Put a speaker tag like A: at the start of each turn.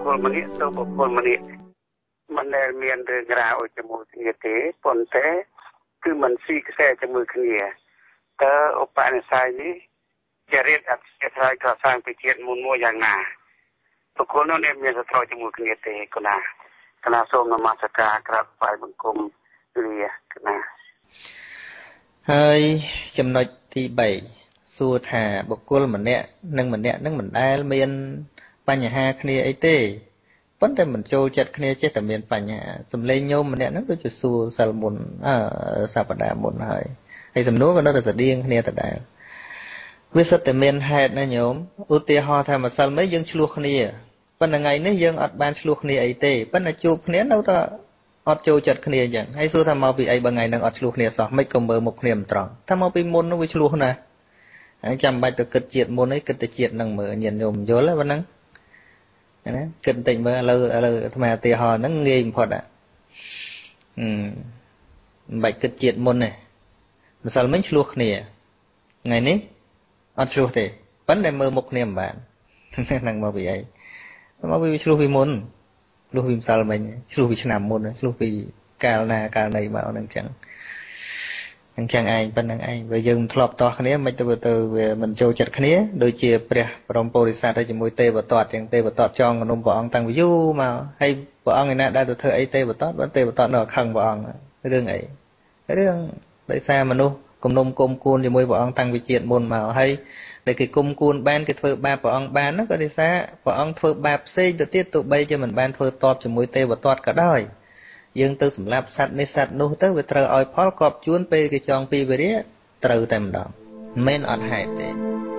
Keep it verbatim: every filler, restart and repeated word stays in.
A: គលម្នាក់ទៅបុគ្គលម្នាក់មិនដែលមានរឿងរ៉ាវជាមួយគ្នាទេប៉ុន្តែគឺមិនស៊ីខ្សែជាមួយគ្នាតើឧបនិស្ស័យនេះជារៀបអធិស្ឋានក៏សាងពីជាតិមុនមួយយ៉ាងណាបុគ្គលនោះមានសត្រូវជាមួយគ្នាទេគណាគណៈសូមនមស្ការក្រាបថ្វាយបង្គំលាគណៈ
B: ហើយចំណុចទីបីសួរថាបុគ្គលម្នាក់និងម្នាក់នឹងមិនដែលមានបញ្ហាគ្នាអីទេប៉ុន្តែមិនចូលចិត្តគ្នាចេះតែមានបញ្ហាសំឡេងញោមម្នាក់ហ្នឹងដូចជាសួរសិលមុនអឺសប្តាហ៍មុនហើយហើយសំណួរក៏នៅតែស្តៀងគ្នាដដែលវាសុទ្ធតែមានហេតុណាញោមឧទាហរណ៍ថាម្សិលមិញយើងឆ្លោះគ្នាប៉ុន្តែថ្ងៃនេះយើងអត់បានឆ្លោះគ្នាអីទេប៉ុន្តែជួបគ្នានៅតែអត់ចូលចិត្តគ្នាអញ្ចឹងហើយសួរថាមកពីអីបើថ្ងៃហ្នឹងអត់ឆ្លោះគ្នាសោះមិនក៏មើលមុខគ្នាមិនត្រង់ថាមកពីមុននោះវាឆ្លោះណាហើយចាំបាច់ទៅគិតជាតិមុនអីគិតតែជាតិហ្នឹងមើលញាតិញោមយល់ទេប៉ុណ្ណឹងណាគិតបន្តិចមើលឥឡូវឥឡូវអាត្មាឧទាហរណ៍ហ្នឹងងាយបំផុតហ៎អឺមិនបាច់គិតជាតិមុនទេម្សិលមិញឆ្លោះគ្នាថ្ងៃនេះអត់ឆ្លោះទេប៉ុន្តែមើលមុខគ្នាមិនបានហ្នឹងមកពីអីមកពីឆ្លោះពីមុនឆ្លោះពីម្សិលមិញឆ្លោះពីឆ្នាំមុនឆ្លោះពីកាលណាកាលណីមកហ្នឹងចឹងអញ្ចឹងឯងប៉ុណ្្នឹងឯងបើយើងមិនធ្លាប់តោះគ្នាមិនទៅទៅវាមិនចូលចិត្តគ្នាដូចជាព្រះបរមពុរិស័ទហើយជាមួយទេវទត្តចឹងទេវទត្តចងកនុំព្រះអង្គតាំងពីយូរមកហើយព្រះអង្គឯណាដែលទៅធ្វើអីទេវទត្តបើទេវទត្តនៅខឹងព្រះអង្គរឿងអីរឿងដោយសារមនុស្សគំនុំគុំគួនជាមួយព្រះអង្គតាំងពីជាតិមុនមកហើយដែលគេគុំគួនបានគេធ្វើបាបព្រះអង្គបានហ្នឹងក៏ដោយសារព្រះអង្គធ្វើបាបផ្សេងទៅទៀតទោះបីជាមិនបានធ្វើតបជាមួយទេវទត្តក៏ដោយយើងទៅសម្លាប់សត្វនេះសត្វនោះទៅវាត្រូវឲ្យផលកប់ជួនពេលគេចងពីវិរិយត្រូវតែម្ដងមិនមែនអត់ហេតុទេ